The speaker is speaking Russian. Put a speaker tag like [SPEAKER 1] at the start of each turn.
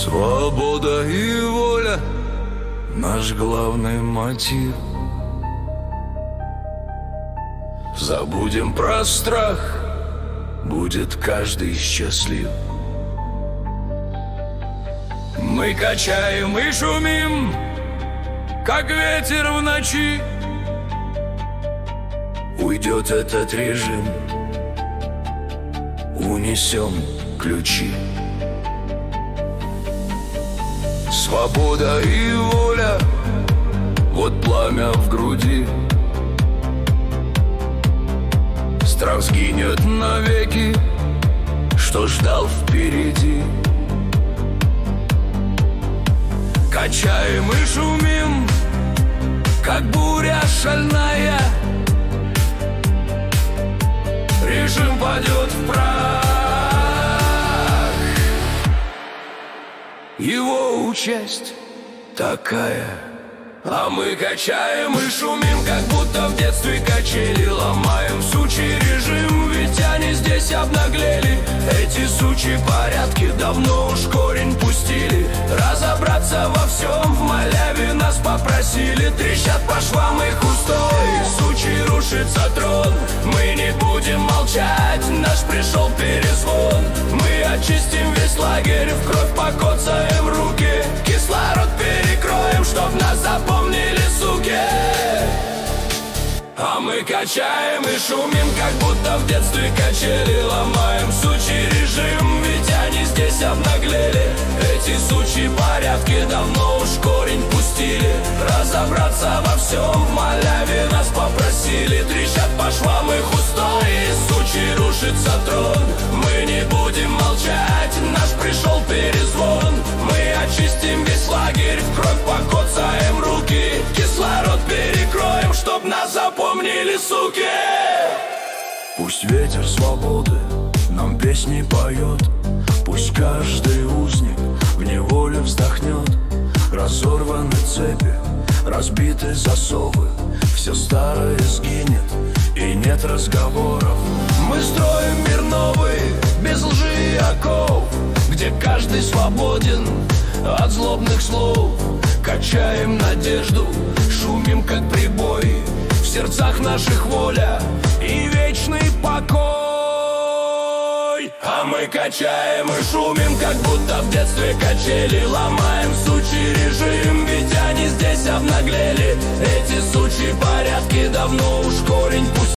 [SPEAKER 1] Свобода и воля — наш главный мотив. Забудем про страх, будет каждый счастлив. Мы качаем и шумим, как ветер в ночи. Уйдет этот режим, унесем ключи. Свобода и воля — вот пламя в груди. Страх сгинет навеки, что ждал впереди. Качаем и шумим, как буря шальная. Режим падет в прах. Его участь такая. А мы качаем и шумим, как будто в детстве качели. Ломаем сучий режим, ведь они здесь обнаглели. Эти сучьи порядки давно уж корень пустили. Разобраться во всем в маляве нас попросили. Трещат по швам их устои, сучий рушится трон. Мы не будем молчать, наш пришел перезвон. Мы очистим весь лагерь, в кровь покоцаем руки. Кислород перекроем, чтоб нас запомнили, суки. А мы качаем и шумим, как будто в детстве качели. Ломаем сучий режим, ведь они здесь обнаглели. Эти сучьи порядки давно уж корень пустили. Разобраться во всем в маляве нас попросили. Трещат по швам их устои, сучий рушится трон. Мы не будем молчать, наш пришел перезвон. Мы очистим весь лагерь, в кровь покоцаем руки. Кислород перекроем, чтоб нас запомнили, суки. Пусть ветер свободы нам песни поет. Пусть каждый узник в неволе вздохнет. Разорваны цепи, разбиты засовы. Все старое сгинет и нет разговоров. Мы строим мир новый, без лжи и оков, где каждый свободен от злобных слов. Качаем надежду, шумим как прибой. В сердцах наших воля и вечный покой. А мы качаем и шумим, как будто в детстве качели. Ломаем сучий режим, ведь они здесь обнаглели. Эти сучьи порядки давно уж корень пустили.